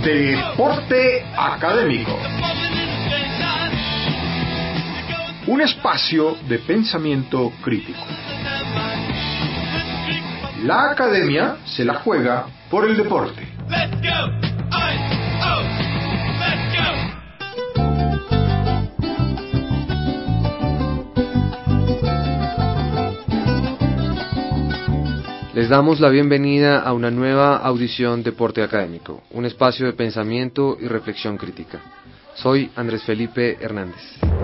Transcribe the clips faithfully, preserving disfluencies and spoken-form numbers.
Deporte Académico. Un espacio de pensamiento crítico. La academia se la juega por el deporte. Les damos la bienvenida a una nueva audición Deporte Académico, un espacio de pensamiento y reflexión crítica. Soy Andrés Felipe Hernández.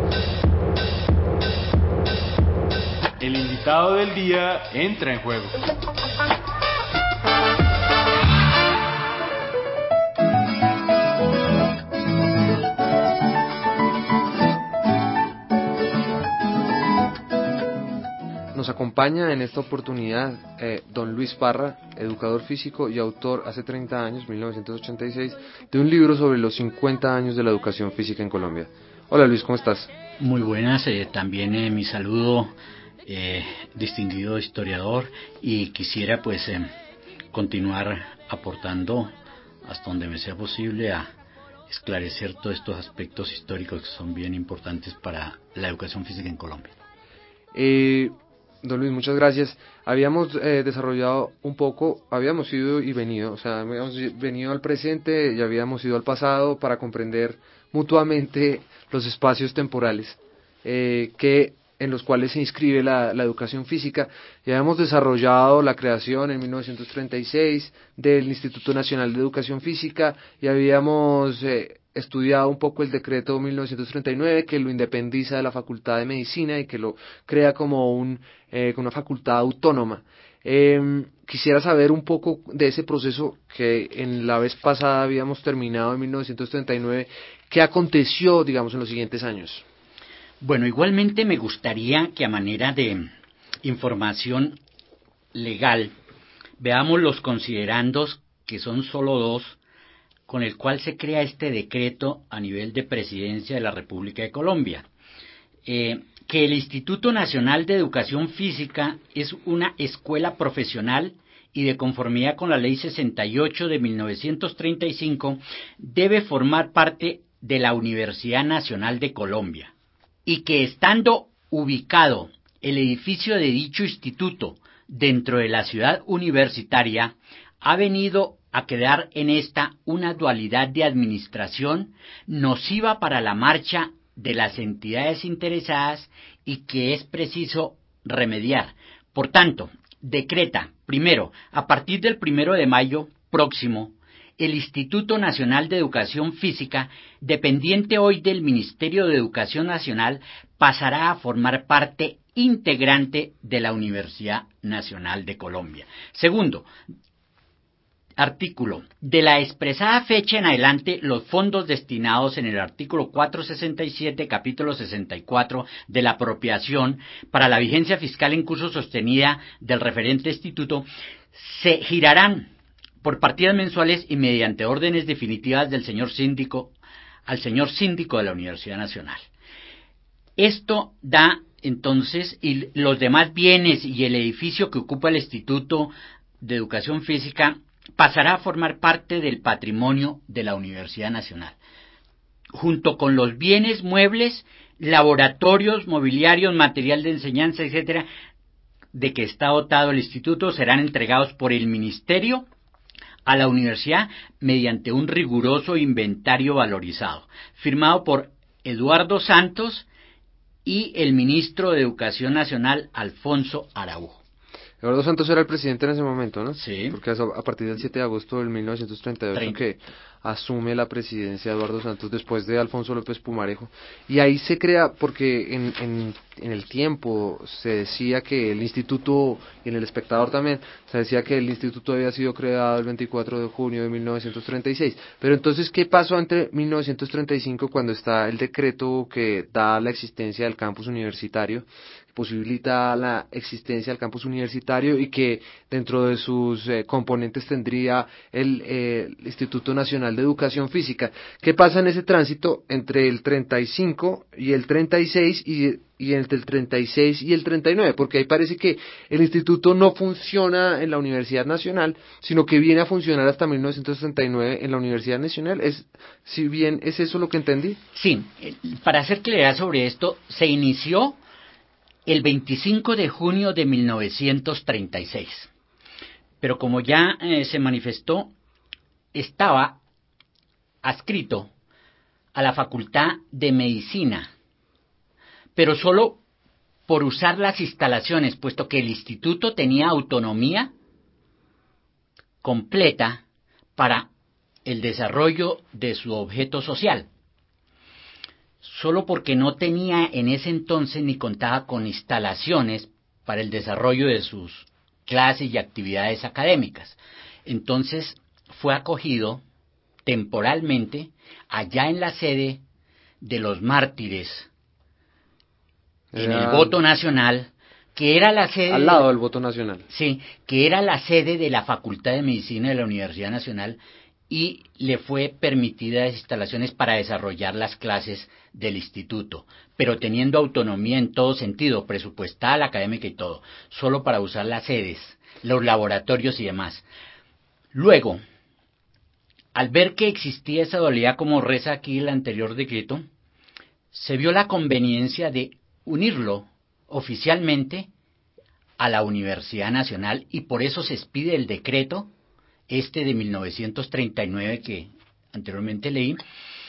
El invitado del día entra en juego. Nos acompaña en esta oportunidad eh, don Luis Parra, educador físico y autor hace treinta años, mil novecientos ochenta y seis, de un libro sobre los cincuenta años de la educación física en Colombia. Hola Luis, ¿cómo estás? Muy buenas, eh, también eh, mi saludo, eh, distinguido historiador, y quisiera pues eh, continuar aportando hasta donde me sea posible a esclarecer todos estos aspectos históricos que son bien importantes para la educación física en Colombia. Eh... Don Luis, muchas gracias. Habíamos eh, desarrollado un poco, habíamos ido y venido, o sea, habíamos venido al presente y habíamos ido al pasado para comprender mutuamente los espacios temporales eh, que en los cuales se inscribe la, la educación física. Ya habíamos desarrollado la creación en mil novecientos treinta y seis del Instituto Nacional de Educación Física y habíamos eh, estudiado un poco el decreto mil novecientos treinta y nueve que lo independiza de la Facultad de Medicina y que lo crea como un, eh, una facultad autónoma. Eh, quisiera saber un poco de ese proceso que en la vez pasada habíamos terminado en mil novecientos treinta y nueve. ¿Qué aconteció, digamos, en los siguientes años? Bueno, igualmente me gustaría que a manera de información legal veamos los considerandos, que son solo dos, con el cual se crea este decreto a nivel de Presidencia de la República de Colombia. Eh, que el Instituto Nacional de Educación Física es una escuela profesional y de conformidad con la Ley sesenta y ocho de mil novecientos treinta y cinco debe formar parte de la Universidad Nacional de Colombia, y que estando ubicado el edificio de dicho instituto dentro de la ciudad universitaria, ha venido a quedar en esta una dualidad de administración nociva para la marcha de las entidades interesadas y que es preciso remediar. Por tanto, decreta, primero, a partir del primero de mayo próximo, el Instituto Nacional de Educación Física, dependiente hoy del Ministerio de Educación Nacional, pasará a formar parte integrante de la Universidad Nacional de Colombia. Segundo, artículo. De la expresada fecha en adelante, los fondos destinados en el artículo cuatrocientos sesenta y siete, capítulo sesenta y cuatro de la apropiación para la vigencia fiscal en curso sostenida del referente instituto se girarán por partidas mensuales y mediante órdenes definitivas del señor síndico al señor síndico de la Universidad Nacional. Esto da entonces, y los demás bienes y el edificio que ocupa el Instituto de Educación Física pasará a formar parte del patrimonio de la Universidad Nacional, junto con los bienes muebles, laboratorios, mobiliarios, material de enseñanza, etcétera, de que está dotado el instituto, serán entregados por el Ministerio a la universidad mediante un riguroso inventario valorizado, firmado por Eduardo Santos y el ministro de Educación Nacional, Alfonso Araujo. Eduardo Santos era el presidente en ese momento, ¿no? Sí. Porque a partir del siete de agosto del mil novecientos treinta y ocho treinta que asume la presidencia Eduardo Santos después de Alfonso López Pumarejo. Y ahí se crea, porque en, en, en el tiempo se decía que el instituto, y en El Espectador también, se decía que el instituto había sido creado el veinticuatro de junio de mil novecientos treinta y seis. Pero entonces, ¿qué pasó entre mil novecientos treinta y cinco cuando está el decreto que da la existencia del campus universitario? posibilita la existencia del campus universitario y que dentro de sus eh, componentes tendría el, eh, el Instituto Nacional de Educación Física. ¿Qué pasa en ese tránsito entre el treinta y cinco y el treinta y seis y y entre el treinta y seis y el treinta y nueve, porque ahí parece que el instituto no funciona en la Universidad Nacional, sino que viene a funcionar hasta mil novecientos treinta y nueve en la Universidad Nacional? ¿Es, si bien es eso lo que entendí? Sí, para hacer claridad sobre esto, se inició el veinticinco de junio de mil novecientos treinta y seis, pero como ya eh, se manifestó, estaba adscrito a la Facultad de Medicina, pero solo por usar las instalaciones, puesto que el instituto tenía autonomía completa para el desarrollo de su objeto social, solo porque no tenía en ese entonces ni contaba con instalaciones para el desarrollo de sus clases y actividades académicas. Entonces fue acogido temporalmente allá en la sede de los mártires, en el voto nacional, que era la sede... Al lado del voto nacional. Sí, que era la sede de la Facultad de Medicina de la Universidad Nacional, y le fue permitida instalaciones para desarrollar las clases del instituto, pero teniendo autonomía en todo sentido, presupuestal, académica y todo, solo para usar las sedes, los laboratorios y demás. Luego, al ver que existía esa dualidad, como reza aquí el anterior decreto, se vio la conveniencia de unirlo oficialmente a la Universidad Nacional, y por eso se expide el decreto este de mil novecientos treinta y nueve que anteriormente leí,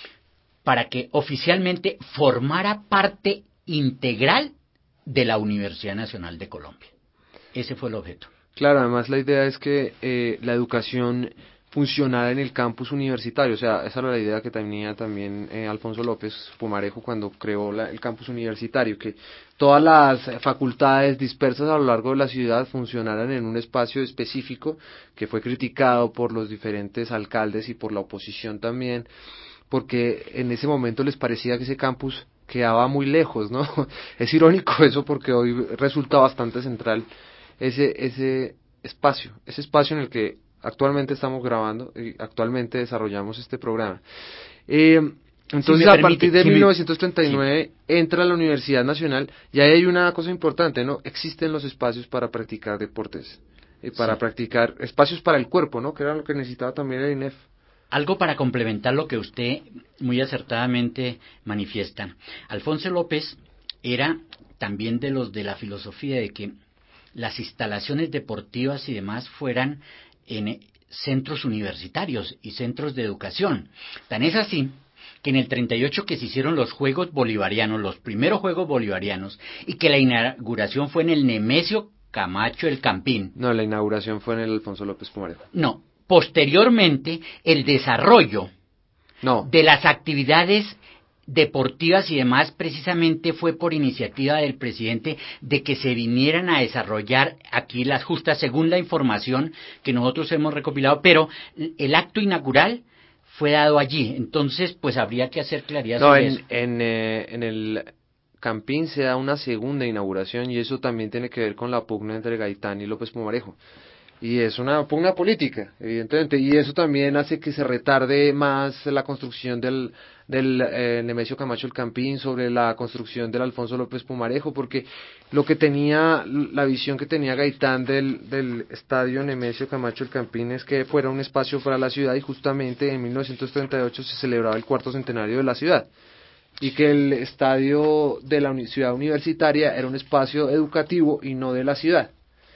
para que oficialmente formara parte integral de la Universidad Nacional de Colombia. Ese fue el objeto. Claro, además la idea es que eh, la educación funcionara en el campus universitario, o sea, esa era la idea que tenía también eh, Alfonso López Pumarejo cuando creó la, el campus universitario, que todas las facultades dispersas a lo largo de la ciudad funcionaran en un espacio específico, que fue criticado por los diferentes alcaldes y por la oposición también, porque en ese momento les parecía que ese campus quedaba muy lejos, ¿no? Es irónico eso, porque hoy resulta bastante central ese ese espacio, ese espacio en el que actualmente estamos grabando y actualmente desarrollamos este programa. Eh, entonces, si a permite, partir de si mil novecientos treinta y nueve sí. entra a la Universidad Nacional, y ahí hay una cosa importante, ¿no? Existen los espacios para practicar deportes, y para sí. practicar espacios para el cuerpo, ¿no? Que era lo que necesitaba también el I N E F. Algo para complementar lo que usted muy acertadamente manifiesta. Alfonso López era también de los de la filosofía de que las instalaciones deportivas y demás fueran en centros universitarios y centros de educación. Tan es así que en el treinta y ocho que se hicieron los Juegos Bolivarianos, los primeros Juegos Bolivarianos, y que la inauguración fue en el Nemesio Camacho El Campín. No, la inauguración fue en el Alfonso López Pumarejo. No, posteriormente el desarrollo no. de las actividades deportivas y demás precisamente fue por iniciativa del presidente de que se vinieran a desarrollar aquí las justas según la información que nosotros hemos recopilado, pero el acto inaugural fue dado allí, entonces pues habría que hacer claridad no, sobre en, eso. En, eh, en el Campín se da una segunda inauguración, y eso también tiene que ver con la pugna entre Gaitán y López Pumarejo. Y es una pugna política, evidentemente, y eso también hace que se retarde más la construcción del, del eh, Nemesio Camacho El Campín sobre la construcción del Alfonso López Pumarejo, porque lo que tenía, la visión que tenía Gaitán del, del estadio Nemesio Camacho El Campín es que fuera un espacio para la ciudad, y justamente en mil novecientos treinta y ocho se celebraba el cuarto centenario de la ciudad, y que el estadio de la ciudad universitaria era un espacio educativo y no de la ciudad.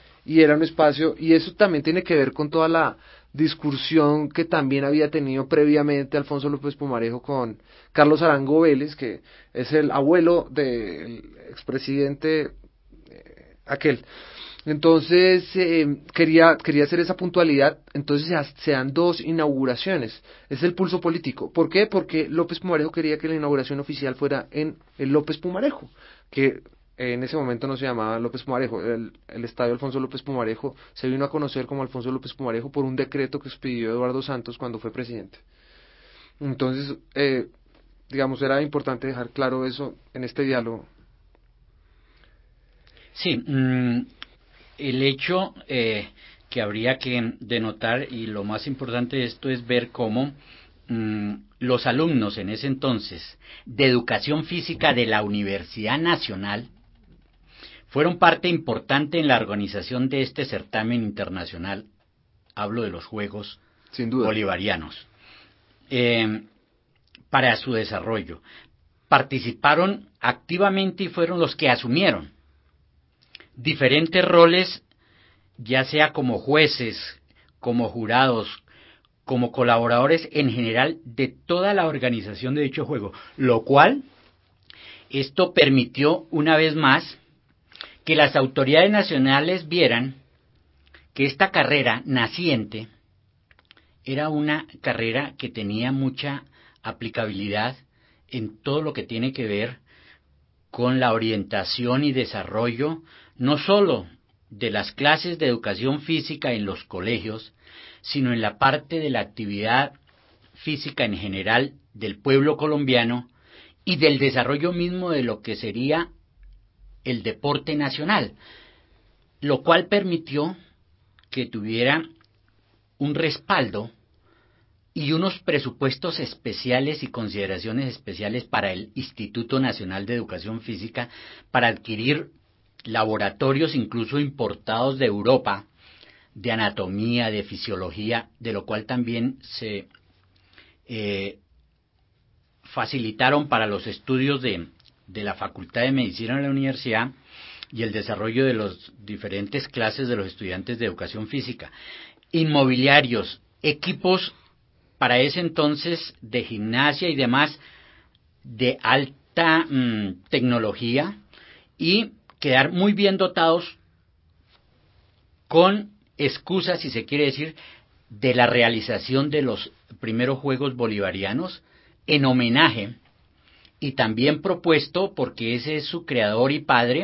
Y era un espacio, y eso también tiene que ver con toda la discusión que también había tenido previamente Alfonso López Pumarejo con Carlos Arango Vélez, que es el abuelo del expresidente eh, aquel. Entonces eh, quería quería hacer esa puntualidad. Entonces se, se dan dos inauguraciones. Es el pulso político. ¿Por qué? Porque López Pumarejo quería que la inauguración oficial fuera en el López Pumarejo, que en ese momento no se llamaba López Pumarejo. El, el estadio Alfonso López Pumarejo se vino a conocer como Alfonso López Pumarejo por un decreto que expidió Eduardo Santos cuando fue presidente. Entonces, eh, digamos, era importante dejar claro eso en este diálogo. Sí, mmm, el hecho eh, que habría que denotar, y lo más importante de esto es ver cómo mmm, los alumnos en ese entonces de educación física de la Universidad Nacional fueron parte importante en la organización de este certamen internacional, hablo de los Juegos Sin duda. Bolivarianos, eh, para su desarrollo. Participaron activamente y fueron los que asumieron diferentes roles, ya sea como jueces, como jurados, como colaboradores en general de toda la organización de dicho juego, lo cual esto permitió una vez más que las autoridades nacionales vieran que esta carrera naciente era una carrera que tenía mucha aplicabilidad en todo lo que tiene que ver con la orientación y desarrollo, no sólo de las clases de educación física en los colegios, sino en la parte de la actividad física en general del pueblo colombiano y del desarrollo mismo de lo que sería el deporte nacional, lo cual permitió que tuviera un respaldo y unos presupuestos especiales y consideraciones especiales para el Instituto Nacional de Educación Física para adquirir laboratorios incluso importados de Europa, de anatomía, de fisiología, de lo cual también se eh, facilitaron para los estudios de, de la Facultad de Medicina de la universidad y el desarrollo de las diferentes clases de los estudiantes de educación física. Inmobiliarios, equipos para ese entonces de gimnasia y demás de alta mmm, tecnología, y quedar muy bien dotados con excusas, si se quiere decir, de la realización de los primeros Juegos Bolivarianos en homenaje, y también propuesto porque ese es su creador y padre,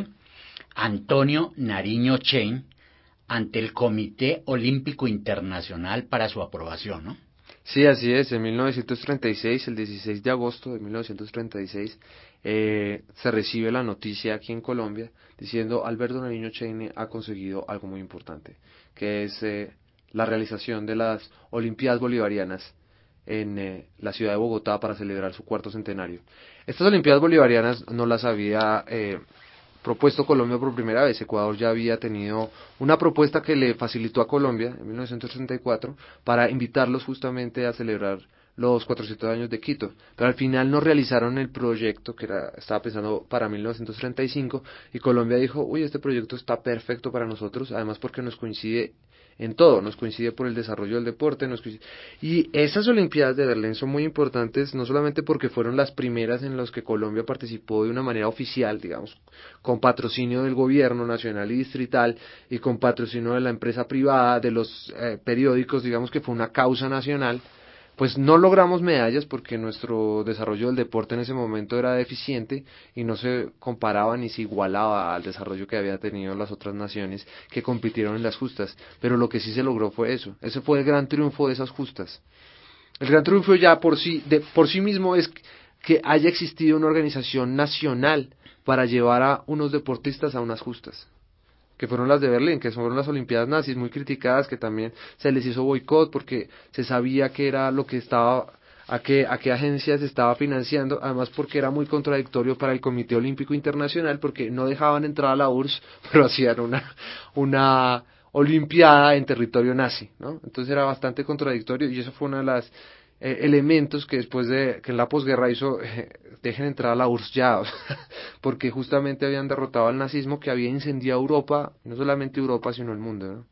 Antonio Nariño Cheyne, ante el Comité Olímpico Internacional para su aprobación, ¿no? Sí, así es. En mil novecientos treinta y seis, el dieciséis de agosto de mil novecientos treinta y seis, eh, se recibe la noticia aquí en Colombia diciendo Alberto Nariño Cheyne ha conseguido algo muy importante, que es eh, la realización de las Olimpiadas Bolivarianas en eh, la ciudad de Bogotá para celebrar su cuarto centenario. Estas Olimpiadas Bolivarianas no las había eh, propuesto Colombia por primera vez. Ecuador ya había tenido una propuesta que le facilitó a Colombia en mil novecientos treinta y cuatro para invitarlos justamente a celebrar los cuatrocientos años de Quito, pero al final no realizaron el proyecto que era, estaba pensando para mil novecientos treinta y cinco, y Colombia dijo, uy, este proyecto está perfecto para nosotros, además porque nos coincide en todo, nos coincide por el desarrollo del deporte, nos coincide. Y esas Olimpiadas de Berlín son muy importantes, no solamente porque fueron las primeras en las que Colombia participó de una manera oficial, digamos, con patrocinio del gobierno nacional y distrital, y con patrocinio de la empresa privada, de los eh, periódicos, digamos que fue una causa nacional. Pues no logramos medallas porque nuestro desarrollo del deporte en ese momento era deficiente y no se comparaba ni se igualaba al desarrollo que había tenido las otras naciones que compitieron en las justas, pero lo que sí se logró fue eso, ese fue el gran triunfo de esas justas. El gran triunfo ya por sí, de, por sí mismo es que haya existido una organización nacional para llevar a unos deportistas a unas justas, que fueron las de Berlín, que fueron las Olimpiadas nazis, muy criticadas, que también se les hizo boicot porque se sabía que era lo que estaba, a qué, a qué agencias estaba financiando, además porque era muy contradictorio para el Comité Olímpico Internacional, porque no dejaban entrar a la U R S S, pero hacían una, una olimpiada en territorio nazi, ¿no? Entonces era bastante contradictorio, y eso fue una de las Eh, elementos que después de que en la posguerra hizo eh, dejen entrar a la U R S S ya, porque justamente habían derrotado al nazismo que había incendiado Europa, no solamente Europa sino el mundo, ¿no?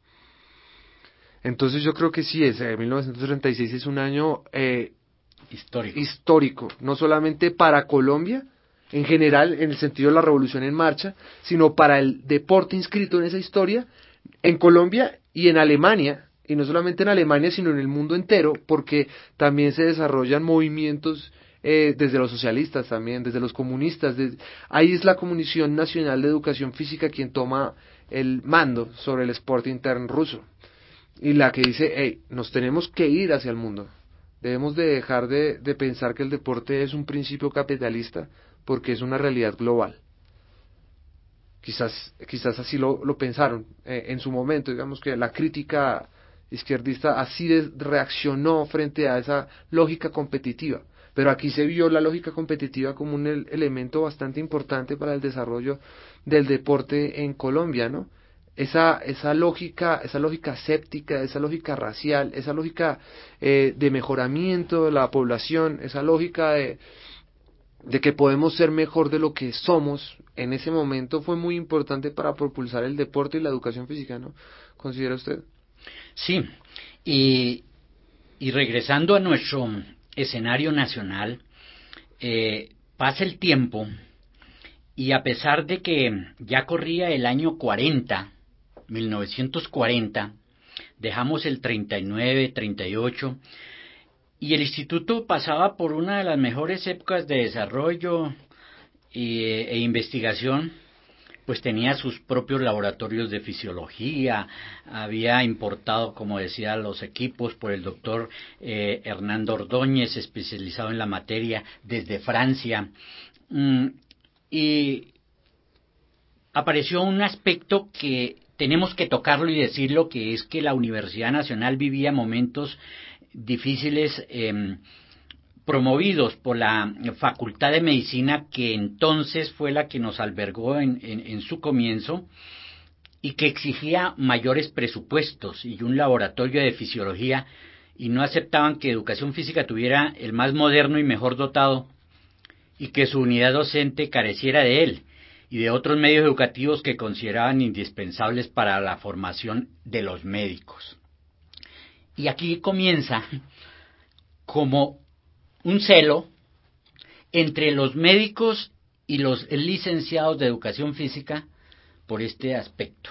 Entonces yo creo que sí, es, eh, mil novecientos treinta y seis es un año eh, histórico. histórico, no solamente para Colombia en general en el sentido de la revolución en marcha, sino para el deporte inscrito en esa historia en Colombia y en Alemania. Y no solamente en Alemania, sino en el mundo entero, porque también se desarrollan movimientos eh, desde los socialistas también, desde los comunistas. Desde, ahí es la Comisión Nacional de Educación Física quien toma el mando sobre el Sport Intern ruso. Y la que dice, hey, nos tenemos que ir hacia el mundo. Debemos de dejar de, de pensar que el deporte es un principio capitalista, porque es una realidad global. quizás, quizás así lo, lo pensaron eh, en su momento, digamos que la crítica izquierdista así de, reaccionó frente a esa lógica competitiva. Pero aquí se vio la lógica competitiva como un el, elemento bastante importante para el desarrollo del deporte en Colombia, ¿no? Esa, esa lógica, esa lógica séptica, esa lógica racial, esa lógica eh, de mejoramiento de la población, esa lógica de, de que podemos ser mejor de lo que somos, en ese momento fue muy importante para propulsar el deporte y la educación física, ¿no? ¿Considera usted? Sí, y, y regresando a nuestro escenario nacional, eh, pasa el tiempo y a pesar de que ya corría el año cuarenta, mil novecientos cuarenta, dejamos el treinta y nueve, treinta y ocho, y el instituto pasaba por una de las mejores épocas de desarrollo y, e investigación, pues tenía sus propios laboratorios de fisiología, había importado, como decía, los equipos por el doctor eh, Hernando Ordóñez, especializado en la materia, desde Francia, mm, y apareció un aspecto que tenemos que tocarlo y decirlo, que es que la Universidad Nacional vivía momentos difíciles, eh, promovidos por la Facultad de Medicina, que entonces fue la que nos albergó en, en, en su comienzo, y que exigía mayores presupuestos y un laboratorio de fisiología, y no aceptaban que educación física tuviera el más moderno y mejor dotado, y que su unidad docente careciera de él, y de otros medios educativos que consideraban indispensables para la formación de los médicos. Y aquí comienza como un celo entre los médicos y los licenciados de educación física por este aspecto,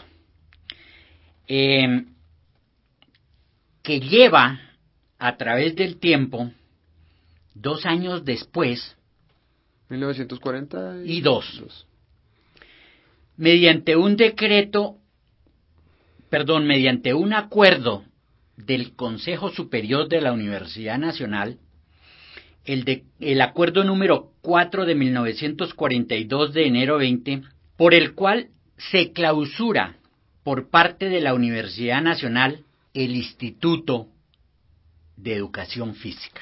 eh, que lleva a través del tiempo, dos años después, mil novecientos cuarenta y dos, dos. mediante un decreto, perdón, mediante un acuerdo del Consejo Superior de la Universidad Nacional, El, de, el acuerdo número cuatro de mil novecientos cuarenta y dos de enero veinte, por el cual se clausura por parte de la Universidad Nacional el Instituto de Educación Física.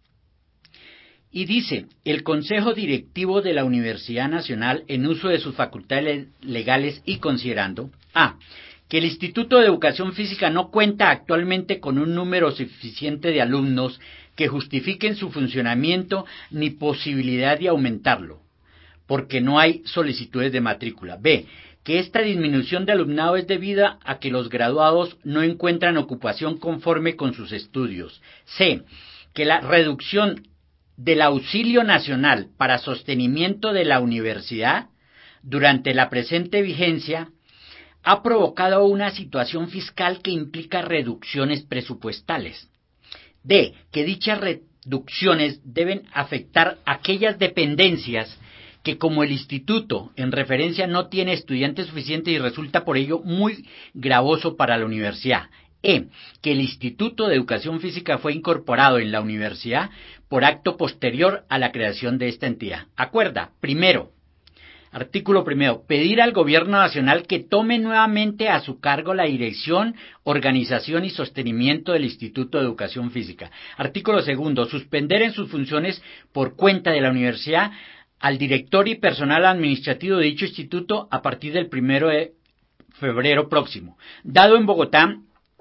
Y dice, el Consejo Directivo de la Universidad Nacional, en uso de sus facultades legales y considerando, a, que el Instituto de Educación Física no cuenta actualmente con un número suficiente de alumnos que justifiquen su funcionamiento ni posibilidad de aumentarlo, porque no hay solicitudes de matrícula. B, que esta disminución de alumnado es debida a que los graduados no encuentran ocupación conforme con sus estudios. C, que la reducción del auxilio nacional para sostenimiento de la universidad durante la presente vigencia ha provocado una situación fiscal que implica reducciones presupuestales. D, que dichas reducciones deben afectar aquellas dependencias que, como el instituto en referencia no tiene estudiantes suficientes y resulta por ello muy gravoso para la universidad. E, que el Instituto de Educación Física fue incorporado en la universidad por acto posterior a la creación de esta entidad. Acuerda, primero, artículo primero, pedir al Gobierno Nacional que tome nuevamente a su cargo la dirección, organización y sostenimiento del Instituto de Educación Física. Artículo segundo, suspender en sus funciones por cuenta de la universidad al director y personal administrativo de dicho instituto a partir del primero de febrero próximo, dado en Bogotá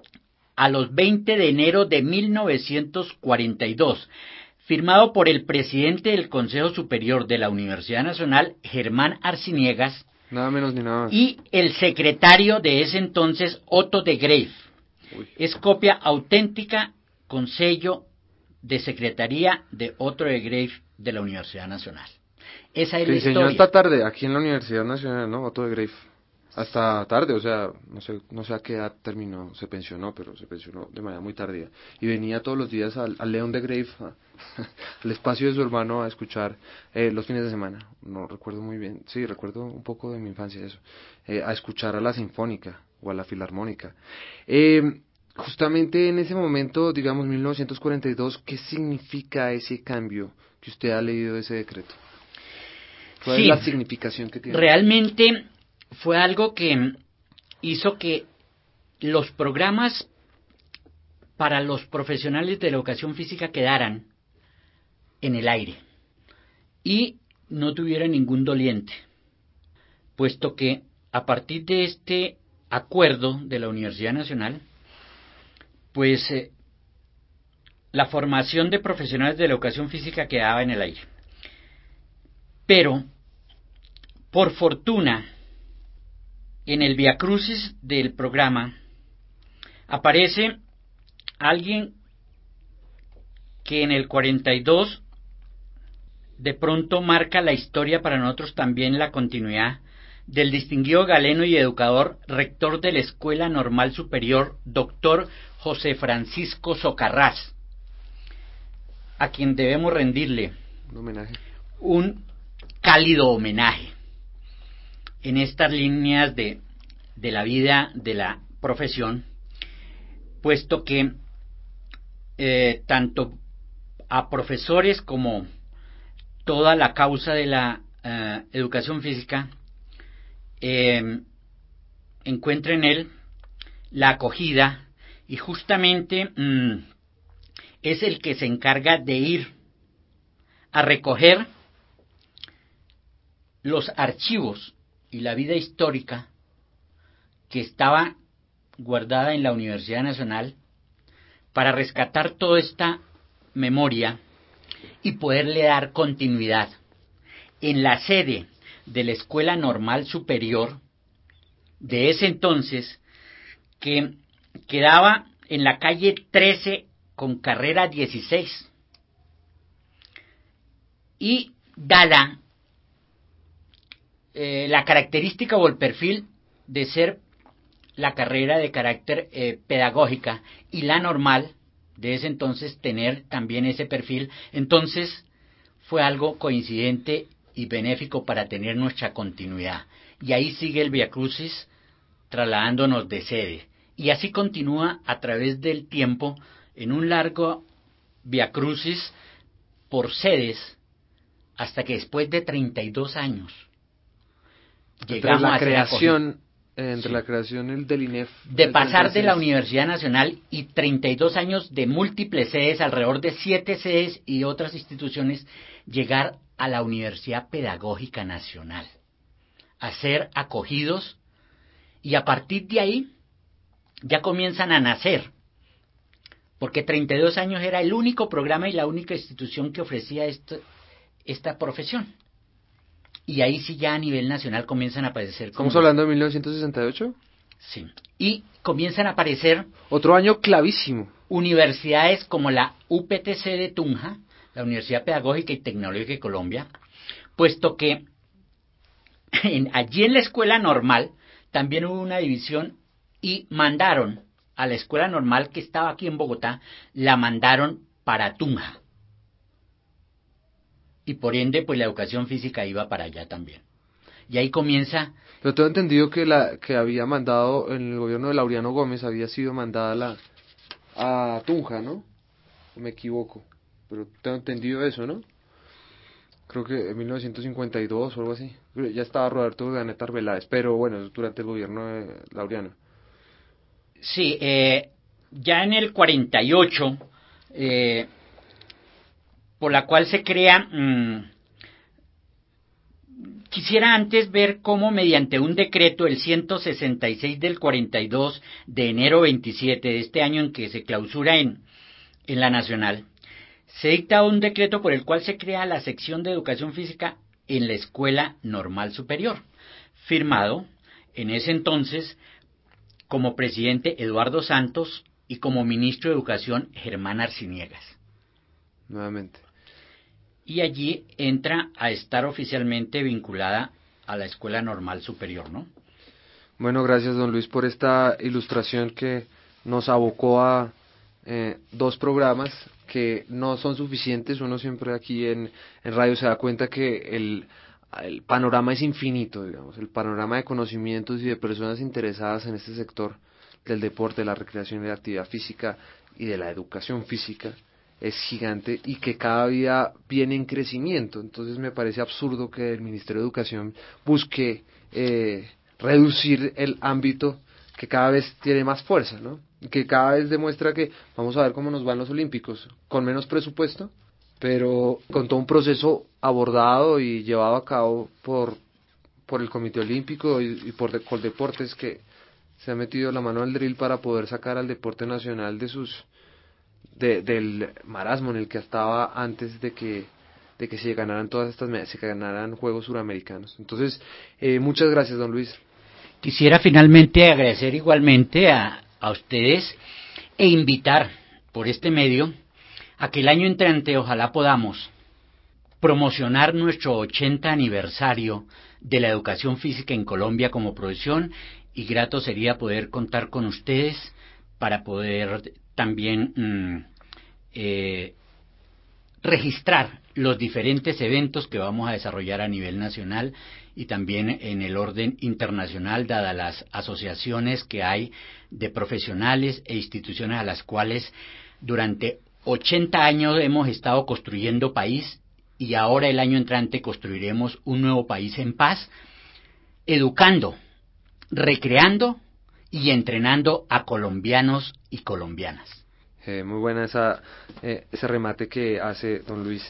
a los veinte de enero de mil novecientos cuarenta y dos, firmado por el presidente del Consejo Superior de la Universidad Nacional, Germán Arciniegas, nada menos ni nada más, y el secretario de ese entonces, Otto de Greif. Uy. Es copia auténtica con sello de secretaría de Otto de Greif de la Universidad Nacional. Esa es que la enseñó historia. Esta tarde aquí en la Universidad Nacional, ¿no? Otto de Greif. Hasta tarde, o sea, no sé, no sé a qué edad terminó, se pensionó, pero se pensionó de manera muy tardía. Y venía todos los días al, al León de Greif, al espacio de su hermano, a escuchar eh, los fines de semana. No recuerdo muy bien, sí, recuerdo un poco de mi infancia eso. Eh, a escuchar a la Sinfónica o a la Filarmónica. Eh, justamente en ese momento, digamos, mil novecientos cuarenta y dos, ¿qué significa ese cambio que usted ha leído de ese decreto? ¿Cuál sí, es la significación que tiene? Realmente fue algo que hizo que los programas para los profesionales de la educación física quedaran en el aire y no tuvieran ningún doliente, puesto que a partir de este acuerdo de la Universidad Nacional, pues eh, la formación de profesionales de la educación física quedaba en el aire. Pero, por fortuna, en el viacrucis del programa aparece alguien que en el cuarenta y dos de pronto marca la historia para nosotros también, la continuidad del distinguido galeno y educador, rector de la Escuela Normal Superior, doctor José Francisco Socarrás, a quien debemos rendirle un homenaje, un cálido homenaje en estas líneas de, de la vida de la profesión, puesto que eh, tanto a profesores como toda la causa de la uh, educación física eh, encuentra en él la acogida, y justamente mmm, es el que se encarga de ir a recoger los archivos y la vida histórica que estaba guardada en la Universidad Nacional para rescatar toda esta memoria y poderle dar continuidad en la sede de la Escuela Normal Superior de ese entonces, que quedaba en la calle trece con carrera dieciséis, y dada eh, la característica o el perfil de ser la carrera de carácter eh, pedagógica y la normal de ese entonces tener también ese perfil, entonces fue algo coincidente y benéfico para tener nuestra continuidad. Y ahí sigue el viacrucis trasladándonos de sede, y así continúa a través del tiempo en un largo viacrucis por sedes, hasta que después de treinta y dos años llegamos la a creación entre sí. la creación el del I N E F de pasar treinta y seis de la Universidad Nacional y treinta y dos años de múltiples sedes, alrededor de siete sedes y otras instituciones, llegar a la Universidad Pedagógica Nacional, a ser acogidos, y a partir de ahí ya comienzan a nacer, porque treinta y dos años era el único programa y la única institución que ofrecía esto, esta profesión. Y ahí sí ya a nivel nacional comienzan a aparecer. ¿Estamos hablando de mil novecientos sesenta y ocho? Sí. Y comienzan a aparecer otro año clavísimo. Universidades como la U P T C de Tunja, la Universidad Pedagógica y Tecnológica de Colombia, puesto que en, allí en la escuela normal también hubo una división y mandaron a la escuela normal que estaba aquí en Bogotá, la mandaron para Tunja. Y por ende, pues la educación física iba para allá también. Y ahí comienza... Pero tengo entendido que la que había mandado en el gobierno de Laureano Gómez, había sido mandada la a Tunja, ¿no? Me equivoco, pero tengo entendido eso, ¿no? Creo que en mil novecientos cincuenta y dos o algo así. Ya estaba Roberto Urdaneta Arbeláez, pero bueno, durante el gobierno de Laureano. Sí, eh, ya en el cuarenta y ocho, eh, por la cual se crea... Mmm, quisiera antes ver cómo mediante un decreto, el ciento sesenta y seis del cuarenta y dos, de enero veintisiete de este año en que se clausura en, en la Nacional, se dicta un decreto por el cual se crea la sección de educación física en la Escuela Normal Superior, firmado en ese entonces como presidente Eduardo Santos y como ministro de Educación Germán Arciniegas. Nuevamente. Y allí entra a estar oficialmente vinculada a la Escuela Normal Superior, ¿no? Bueno, gracias don Luis por esta ilustración que nos abocó a eh, dos programas que no son suficientes. Uno siempre aquí en, en radio se da cuenta que el, el panorama es infinito, digamos, el panorama de conocimientos y de personas interesadas en este sector del deporte, de la recreación y de la actividad física y de la educación física es gigante y que cada día viene en crecimiento. Entonces me parece absurdo que el Ministerio de Educación busque eh, reducir el ámbito que cada vez tiene más fuerza, ¿no? Que cada vez demuestra que vamos a ver cómo nos van los Olímpicos, con menos presupuesto, pero con todo un proceso abordado y llevado a cabo por, por el Comité Olímpico y, y por de, Coldeportes, que se ha metido la mano al drill para poder sacar al deporte nacional de sus de, del marasmo en el que estaba antes de que de que se ganaran todas estas medallas, se ganaran Juegos Suramericanos. Entonces, eh, muchas gracias, don Luis. Quisiera finalmente agradecer igualmente a, a ustedes e invitar por este medio a que el año entrante ojalá podamos promocionar nuestro ochenta aniversario de la educación física en Colombia como profesión, y grato sería poder contar con ustedes para poder también mmm, eh, registrar los diferentes eventos que vamos a desarrollar a nivel nacional y también en el orden internacional, dadas las asociaciones que hay de profesionales e instituciones a las cuales durante ochenta años hemos estado construyendo país, y ahora el año entrante construiremos un nuevo país en paz, educando, recreando y entrenando a colombianos y colombianas. Eh, muy buena esa eh, ese remate que hace don Luis.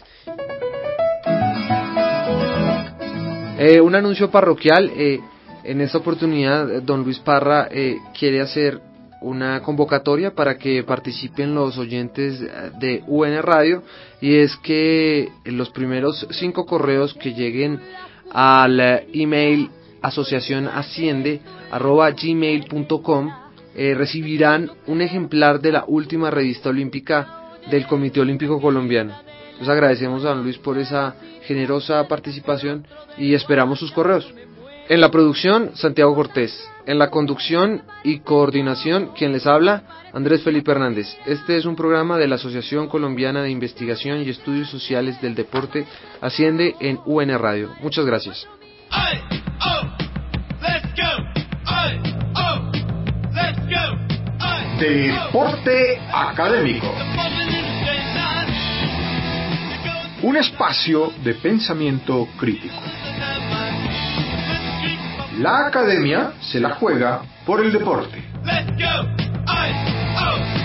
Eh, un anuncio parroquial. Eh, en esta oportunidad, don Luis Parra eh, quiere hacer una convocatoria para que participen los oyentes de U N Radio, y es que los primeros cinco correos que lleguen al email asociación asciende arroba gmail punto com eh, recibirán un ejemplar de la última revista olímpica del Comité Olímpico Colombiano. Entonces agradecemos a don Luis por esa generosa participación y esperamos sus correos. En la producción, Santiago Cortés. En la conducción y coordinación, quien les habla, Andrés Felipe Hernández. Este es un programa de la Asociación Colombiana de Investigación y Estudios Sociales del Deporte, Asciende, en U N Radio. Muchas gracias. Ay, oh, let's go. Ay, oh, let's go. Ay, Deporte Académico. Un espacio de pensamiento crítico. La academia se la juega por el deporte. Let's go. Ay, oh.